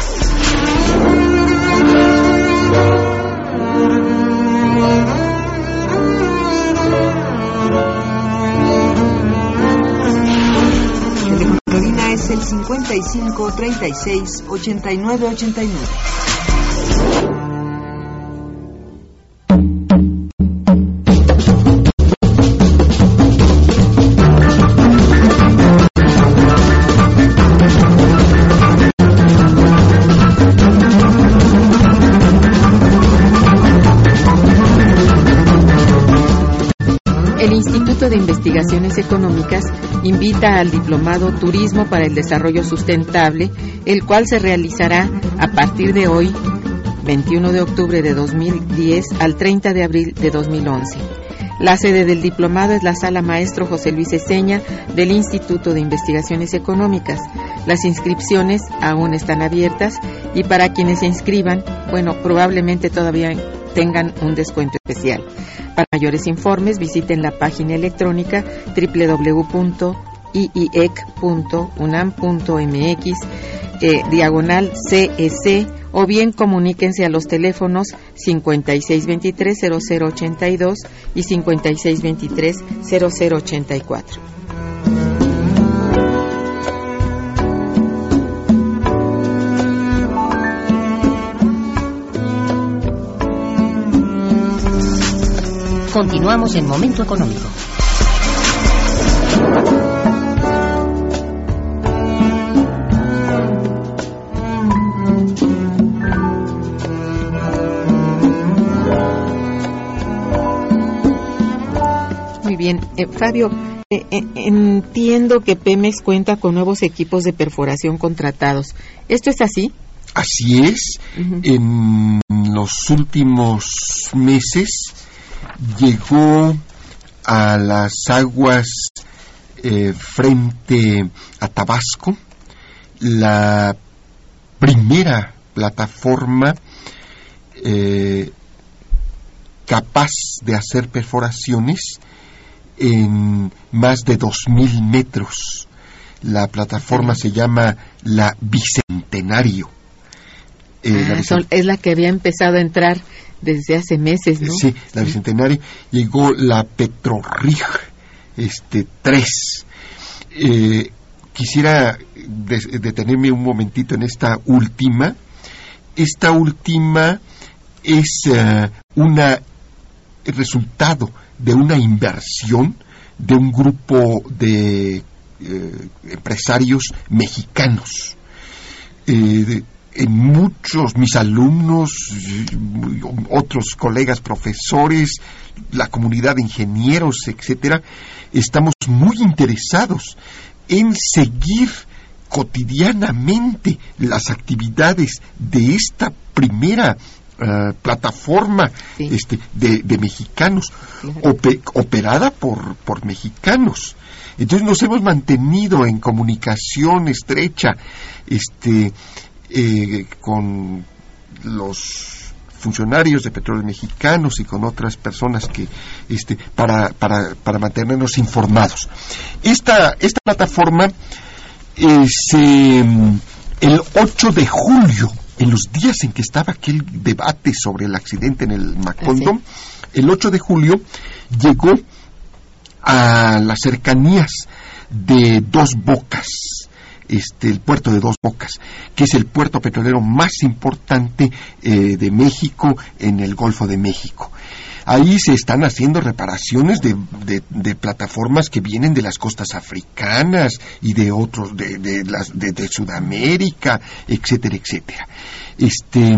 El teléfono de cabina es el cincuenta y cinco treinta y seis ochenta y nueve ochenta y nueve. De Investigaciones Económicas invita al diplomado Turismo para el Desarrollo Sustentable, el cual se realizará a partir de hoy, veintiuno de octubre de dos mil diez, al treinta de abril de dos mil once. La sede del diplomado es la Sala Maestro José Luis Eseña del Instituto de Investigaciones Económicas. Las inscripciones aún están abiertas y para quienes se inscriban, bueno, probablemente todavía tengan un descuento especial. Para mayores informes visiten la página electrónica doble u doble u doble u punto i i e c punto unam punto m x eh, diagonal C E C o bien comuníquense a los teléfonos cincuenta y seis veintitrés cero cero ochenta y dos y cincuenta y seis veintitrés cero cero ochenta y cuatro. Continuamos en Momento Económico. Muy bien, eh, Fabio, eh, eh, entiendo que Pemex cuenta con nuevos equipos de perforación contratados. ¿Esto es así? Así es. Uh-huh. En los últimos meses llegó a las aguas eh, frente a Tabasco la primera plataforma eh, capaz de hacer perforaciones en más de dos mil metros. La plataforma se llama la Bicentenario. Eh, ah, la son, es la que había empezado a entrar desde hace meses, ¿no? Sí, la Bicentenario. Llegó la Petrorig este, tres. Eh, quisiera de, detenerme un momentito en esta última. Esta última es uh, una el resultado de una inversión de un grupo de eh, empresarios mexicanos. Eh, de, en muchos, mis alumnos, otros colegas profesores, la comunidad de ingenieros, etcétera, estamos muy interesados en seguir cotidianamente las actividades de esta primera uh, plataforma sí. este, de, de mexicanos, claro. ope, operada por, por mexicanos. Entonces nos hemos mantenido en comunicación estrecha, este, Eh, con los funcionarios de Petróleos Mexicanos y con otras personas que este para para para mantenernos informados. Esta esta plataforma eh, se, el ocho de julio, en los días en que estaba aquel debate sobre el accidente en el Macondo, ¿sí? El ocho de julio llegó a las cercanías de Dos Bocas. Este, el puerto de Dos Bocas, que es el puerto petrolero más importante eh, de México en el Golfo de México. Ahí se están haciendo reparaciones de, de, de plataformas que vienen de las costas africanas y de otros, de, de, las, de, de Sudamérica, etcétera, etcétera. Este,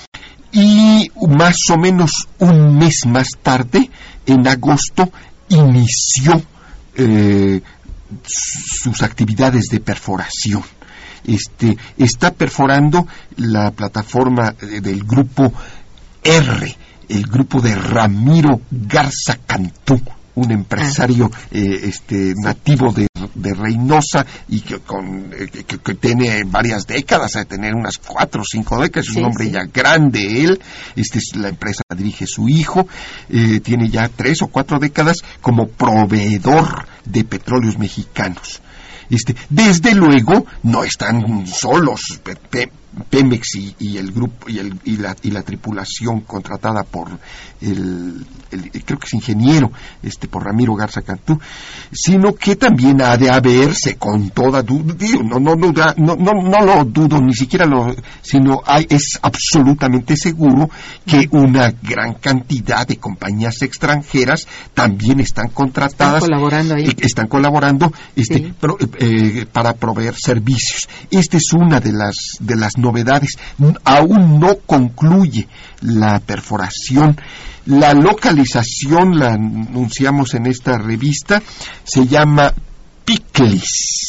y más o menos un mes más tarde, en agosto, inició eh, sus actividades de perforación. Este, está perforando la plataforma del grupo R, el grupo de Ramiro Garza Cantú, un empresario ah. eh, este, nativo de, de Reynosa y que, con, eh, que, que tiene varias décadas, de tener unas cuatro o cinco décadas, es sí, un hombre sí. ya grande él, este, la empresa la dirige su hijo, eh, tiene ya tres o cuatro décadas como proveedor de Petróleos Mexicanos. Este, desde luego no están solos Pe- Pe- Pemex y, y el grupo y, el, y, la, y la tripulación contratada por el, el creo que es ingeniero este por Ramiro Garza Cantú, sino que también ha de haberse con toda duda, no no no no no no lo dudo ni siquiera lo, sino hay, es absolutamente seguro que una gran cantidad de compañías extranjeras también están contratadas, están colaborando ahí, están colaborando este sí. pro, eh, para proveer servicios. Esta es una de las de las novedades. Aún no concluye la perforación. La localización la anunciamos en esta revista, se llama Piclis,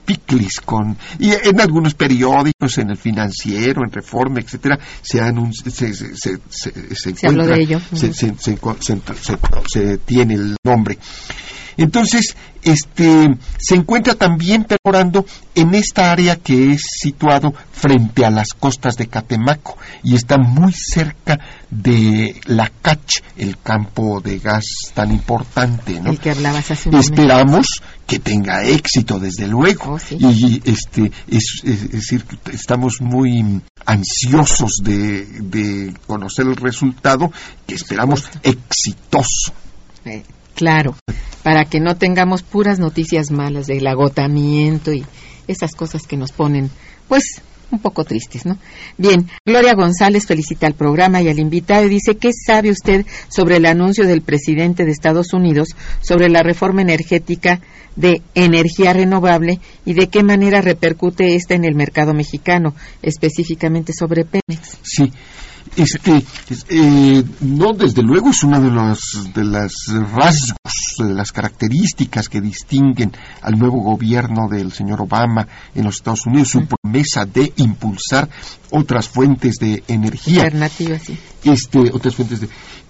piclis, con, y en algunos periódicos, en el Financiero, en Reforma, etcétera, se anunci- se, se, se, se, se, se habló de ello. Se, se, se, se, se, se tiene el nombre. Entonces, este, se encuentra también perforando en esta área que es situado frente a las costas de Catemaco y está muy cerca de la C A C H, el campo de gas tan importante, ¿no? El que hablabas hace un momento. Esperamos que tenga éxito, desde luego. Oh, sí. Y este, es, es, es decir, estamos muy ansiosos de, de conocer el resultado, que esperamos exitoso. Eh, claro, para que no tengamos puras noticias malas del agotamiento y esas cosas que nos ponen, pues, un poco tristes, ¿no? Bien, Gloria González felicita al programa y al invitado y dice, ¿qué sabe usted sobre el anuncio del presidente de Estados Unidos sobre la reforma energética de energía renovable y de qué manera repercute esta en el mercado mexicano, específicamente sobre Pemex? Sí. Este, eh, no, desde luego es uno de los de los rasgos, de las características que distinguen al nuevo gobierno del señor Obama en los Estados Unidos, su promesa de impulsar otras fuentes de energía, alternativas, sí. Este, otras fuentes de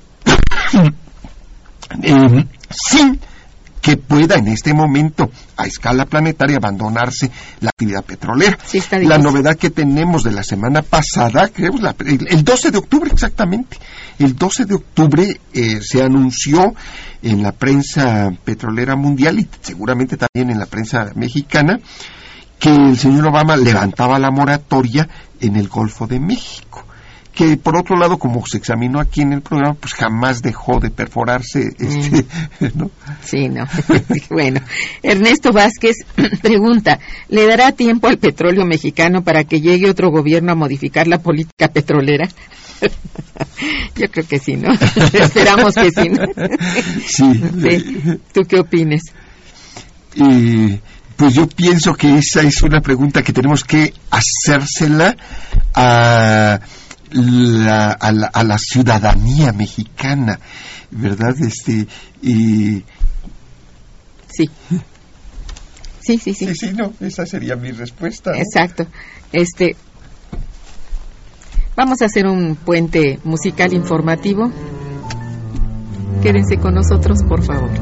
eh, sin que pueda en este momento a escala planetaria abandonarse la actividad petrolera. Sí, está la novedad que tenemos de la semana pasada, creo, la, el, el doce de octubre exactamente, el doce de octubre eh, se anunció en la prensa petrolera mundial y seguramente también en la prensa mexicana que el señor Obama levantaba la moratoria en el Golfo de México, que por otro lado, como se examinó aquí en el programa, pues jamás dejó de perforarse, este, mm. ¿no? Sí, no. Bueno, Ernesto Vázquez pregunta, ¿le dará tiempo al petróleo mexicano para que llegue otro gobierno a modificar la política petrolera? Yo creo que sí, ¿no? Esperamos que sí, ¿no? Sí. Sí. ¿Tú qué opinas? Eh, pues yo pienso que esa es una pregunta que tenemos que hacérsela a... La, a, la, a la ciudadanía mexicana, ¿verdad? Este, y... Sí. Sí, sí, sí. Sí, sí, no, esa sería mi respuesta, ¿no? Exacto. Este, vamos a hacer un puente musical informativo. Quédense con nosotros, por favor.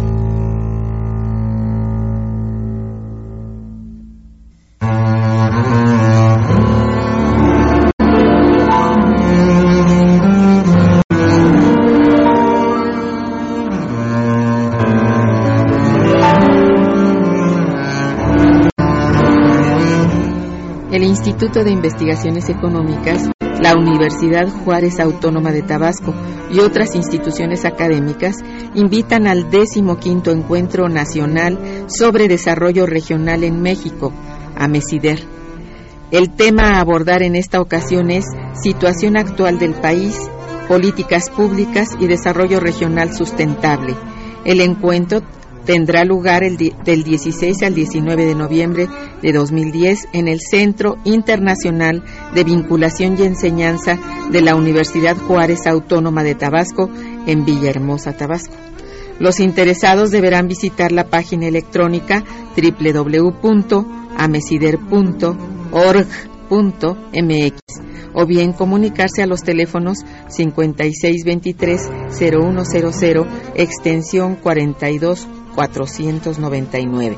El Instituto de Investigaciones Económicas, la Universidad Juárez Autónoma de Tabasco y otras instituciones académicas invitan al decimoquinto Encuentro Nacional sobre Desarrollo Regional en México, AMESIDER. El tema a abordar en esta ocasión es Situación actual del país, políticas públicas y desarrollo regional sustentable. El encuentro tendrá lugar el di- del dieciséis al diecinueve de noviembre de dos mil diez en el Centro Internacional de Vinculación y Enseñanza de la Universidad Juárez Autónoma de Tabasco en Villahermosa, Tabasco. Los interesados deberán visitar la página electrónica doble u doble u doble u punto amesider punto org punto m x o bien comunicarse a los teléfonos cincuenta y seis veintitrés cero uno cero cero extensión cuarenta y dos cuatrocientos noventa y nueve.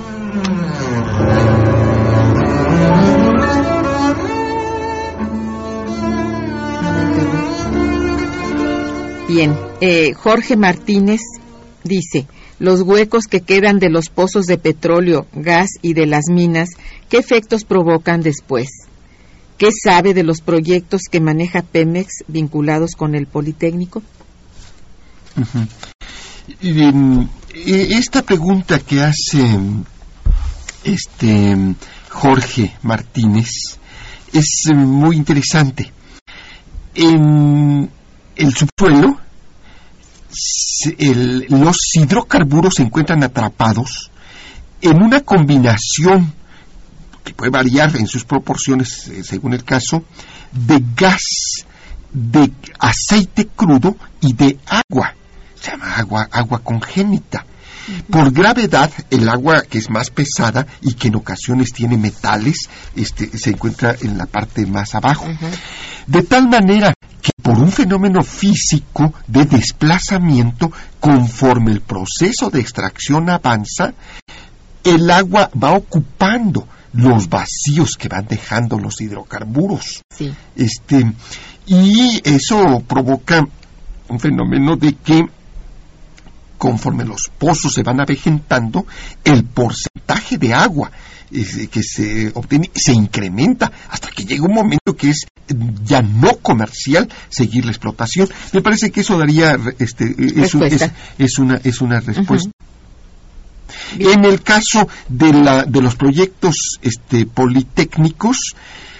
Bien, eh, Jorge Martínez dice, los huecos que quedan de los pozos de petróleo, gas y de las minas, ¿qué efectos provocan después? ¿Qué sabe de los proyectos que maneja Pemex vinculados con el Politécnico? Uh-huh. Y, esta pregunta que hace este Jorge Martínez es muy interesante. En el subsuelo, el, los hidrocarburos se encuentran atrapados en una combinación que puede variar en sus proporciones eh, según el caso, de gas, de aceite crudo y de agua. Se llama agua, agua congénita. Por gravedad, el agua que es más pesada y que en ocasiones tiene metales, este, se encuentra en la parte más abajo. Uh-huh. De tal manera que por un fenómeno físico de desplazamiento, conforme el proceso de extracción avanza, el agua va ocupando los vacíos que van dejando los hidrocarburos. Sí. Este, y eso provoca un fenómeno de que conforme los pozos se van avejentando, el porcentaje de agua eh, que se obtiene se incrementa hasta que llega un momento que es ya no comercial seguir la explotación. Me parece que eso daría este es, un, es, es una es una respuesta. Uh-huh. En el caso de la de los proyectos este politécnicos,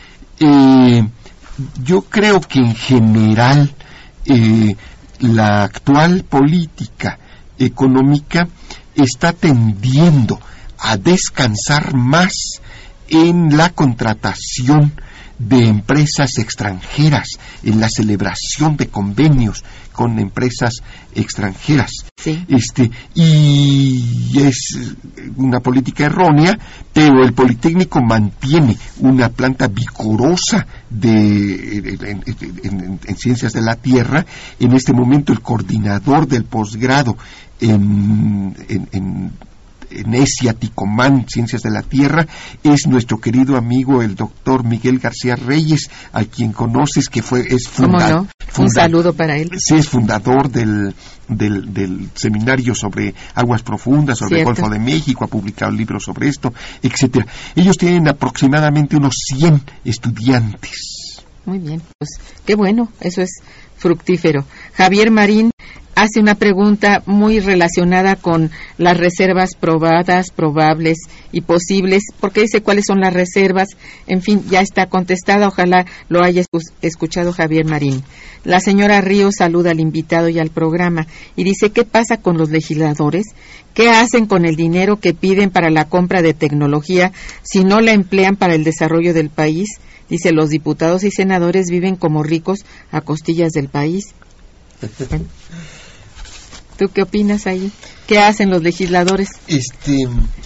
eh, yo creo que en general eh, la actual política económica está tendiendo a descansar más en la contratación de empresas extranjeras, en la celebración de convenios con empresas extranjeras. Sí. Este, y es una política errónea, pero el Politécnico mantiene una planta vigorosa de, en, en, en, en ciencias de la tierra. En este momento el coordinador del posgrado en, en, en en ESIA, Ticomán, Ciencias de la Tierra, es nuestro querido amigo el doctor Miguel García Reyes, a quien conoces, que fue es fundador. ¿Cómo no? Un saludo para él. Sí, es fundador del, del, del seminario sobre aguas profundas, sobre Cierto. el Golfo de México, ha publicado libros sobre esto, etcétera. Ellos tienen aproximadamente unos cien estudiantes. Muy bien, pues qué bueno, eso es fructífero. Javier Marín hace una pregunta muy relacionada con las reservas probadas, probables y posibles, porque dice cuáles son las reservas. En fin, ya está contestada, ojalá lo haya escuchado Javier Marín. La señora Ríos saluda al invitado y al programa y dice, ¿qué pasa con los legisladores? ¿Qué hacen con el dinero que piden para la compra de tecnología si no la emplean para el desarrollo del país? Dice, los diputados y senadores viven como ricos a costillas del país. ¿Tú qué opinas ahí? ¿Qué hacen los legisladores? Este,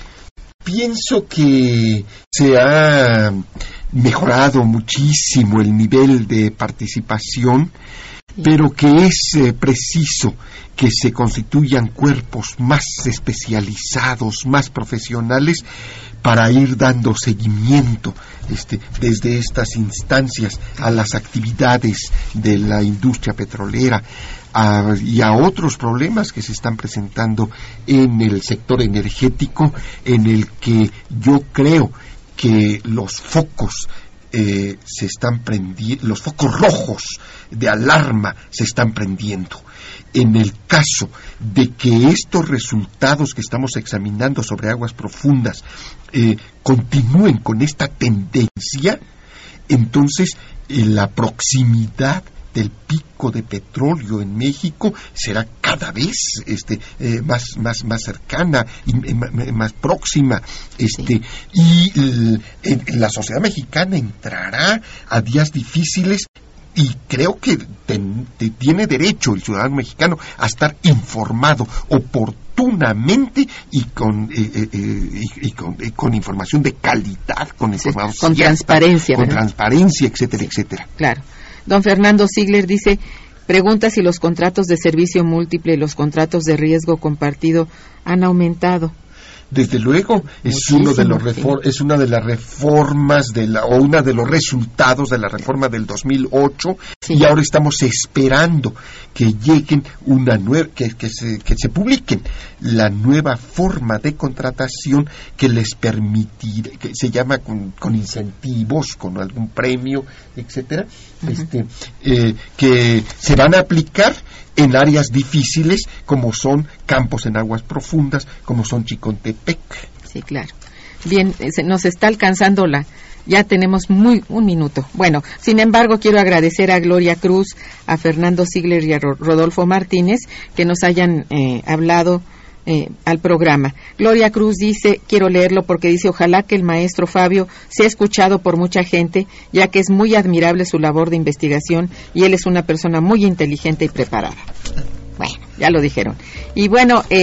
pienso que se ha mejorado muchísimo el nivel de participación, sí. pero que es eh, preciso que se constituyan cuerpos más especializados, más profesionales, para ir dando seguimiento este, desde estas instancias a las actividades de la industria petrolera, A, y a otros problemas que se están presentando en el sector energético, en el que yo creo que los focos eh, se están prendiendo, los focos rojos de alarma se están prendiendo. En el caso de que estos resultados que estamos examinando sobre aguas profundas eh, continúen con esta tendencia, entonces eh, la proximidad del pico de petróleo en México será cada vez este eh, más más más cercana y eh, más próxima, este sí. y eh, la sociedad mexicana entrará a días difíciles, y creo que ten, te tiene derecho el ciudadano mexicano a estar informado oportunamente y con eh, eh, y, y con, eh, con información de calidad, con información sí, con cierta, transparencia, con ¿verdad? transparencia, etcétera, sí, etcétera. Claro. Don Fernando Ziegler dice, pregunta si los contratos de servicio múltiple y los contratos de riesgo compartido han aumentado. Desde luego, es Muchísimo, uno de los refor- sí. es una de las reformas de la o una de los resultados de la reforma del dos mil ocho, sí. y ahora estamos esperando que lleguen una nueva que, que se que se publiquen la nueva forma de contratación que les permitirá, que se llama con, con incentivos, con algún premio, etcétera, uh-huh. este eh, que se van a aplicar en áreas difíciles como son campos en aguas profundas, como son Chicontepec. Sí, claro. Bien, se nos está alcanzando la... Ya tenemos muy un minuto. Bueno, sin embargo, quiero agradecer a Gloria Cruz, a Fernando Ziegler y a Rodolfo Martínez que nos hayan eh, hablado Eh, al programa. Gloria Cruz dice, quiero leerlo porque dice, ojalá que el maestro Fabio sea escuchado por mucha gente, ya que es muy admirable su labor de investigación y él es una persona muy inteligente y preparada. Bueno, ya lo dijeron. Y bueno, eh,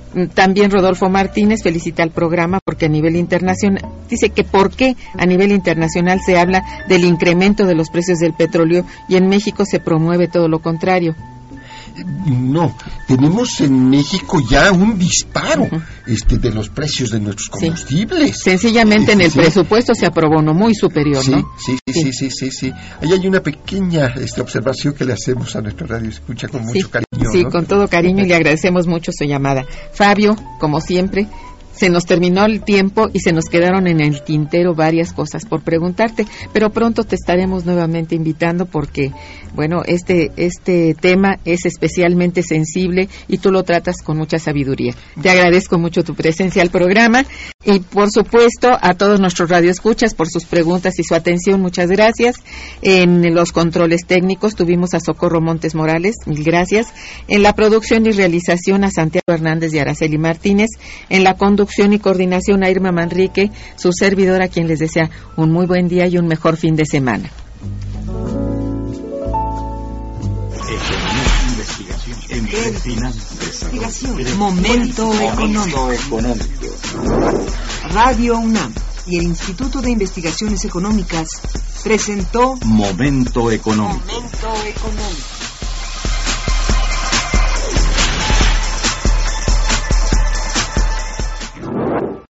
También Rodolfo Martínez felicita al programa porque a nivel internacional, dice que por qué a nivel internacional se habla del incremento de los precios del petróleo y en México se promueve todo lo contrario. No, tenemos en México ya un disparo uh-huh. este, de los precios de nuestros combustibles. Sí. Sencillamente este, en el sí. presupuesto se aprobó uno muy superior, sí, ¿no? Sí, sí, sí, sí, sí, sí, sí. Ahí hay una pequeña este, observación que le hacemos a nuestro radio escucha con mucho sí. cariño. Sí, ¿no? con todo cariño y le agradecemos mucho su llamada. Fabio, como siempre, se nos terminó el tiempo y se nos quedaron en el tintero varias cosas por preguntarte, pero pronto te estaremos nuevamente invitando porque, bueno, este este tema es especialmente sensible y tú lo tratas con mucha sabiduría. Te agradezco mucho tu presencia al programa y, por supuesto, a todos nuestros radioescuchas por sus preguntas y su atención. Muchas gracias. En los controles técnicos tuvimos a Socorro Montes Morales, mil gracias. En la producción y realización a Santiago Hernández y Araceli Martínez. En la conducción y coordinación a Irma Manrique, su servidora, quien les desea un muy buen día y un mejor fin de semana. Investigación. Momento económico. Radio UNAM y el Instituto de Investigaciones Económicas presentó Momento económico. Momento económico.